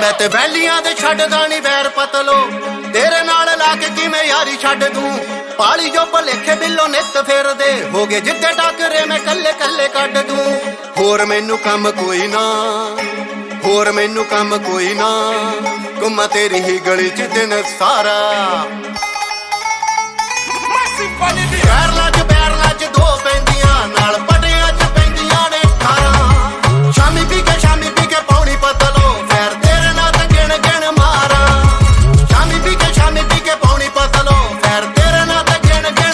मैं ते वैलियां दे छड्डदा नी वैर पतलो तेरे नाल ला के किवें यारी छड्ड दूं पाली जो भलेखे बिल्लो नित फेरदे हो गए जिद्दे टाकरे मैं कल्ले कल्ले कड्ड दूं होर मैनू कम कोई ना होर मैनू कम कोई ना घुम्मा तेरी ही गली च दिन सारा बैरला च दो पैंदियां नाल पटियां च पैंदियां ने 18 शामी पी के पौनी पतलो फैर तेरे नाल ते गिण गिण मारा शामी पी के पौनी पतलो फैर तेरे नाल ते गिण गिण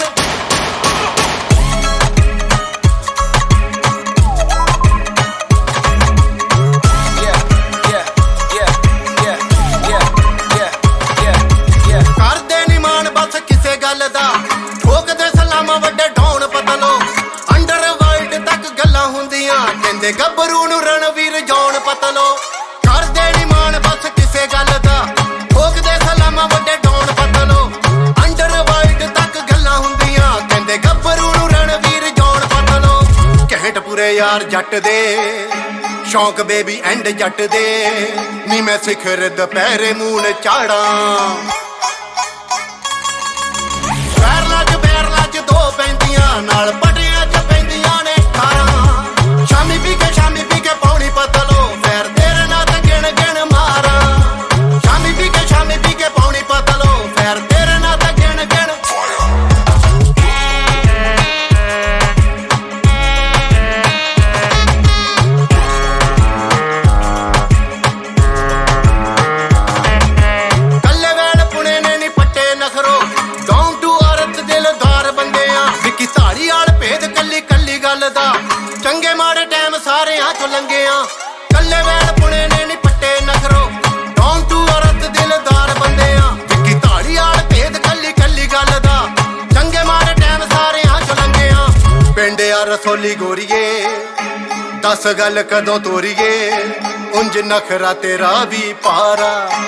करदे नी मान बस किसे गल दा ठोकदे सलामा वड्डे ढौण पतलो अंडरवर्ल्ड तक गल्लां हुंदियां कहंदे गब्बरू नूं रणवीर जौन पतलो करदे नी मान बस किसे गल दा ठोकदे सलामा वड्डे ढौण पतलो अंडरवर्ल्ड तक गल्लां हुंदियां कहंदे गब्बरू नूं रणवीर जौन पतलो कहट पूरे यार जट दे शौक बेबी एंड जट दे नी मैं सिखर दुपहरे मून चाड़ा बैरला च दो पैंदियां नाल पटियां च पैंदियां ने 18 शामी पी के पौनी पतलो फैर तेरे नाल ते गिण गिण मारा शामी पी के पौनी पतलो फैर तेरे नाल ते गिण गिण कल्ले वैल पुणे ने नी पट्टे नखरो डाउन टू अर्थ दिलदार बंदे आ विकी धाड़ी आल भेद कल्ली कल्ली गल दा चंगे माड़े टाइम सारेयां चों लंघे आ कल्ले वैल पुणे ने नी पट्टे नखरो डाउन टू अर्थ दिलदार बंदे आ विकी धाड़ी आल भेद कल्ली कल्ली गल दा चंगे माड़े टाइम सारेयां चों लंघे आ पिंड आ रसोली गोरीए दस गल कदों तोरीए उंज नखरा तेरा भी पारा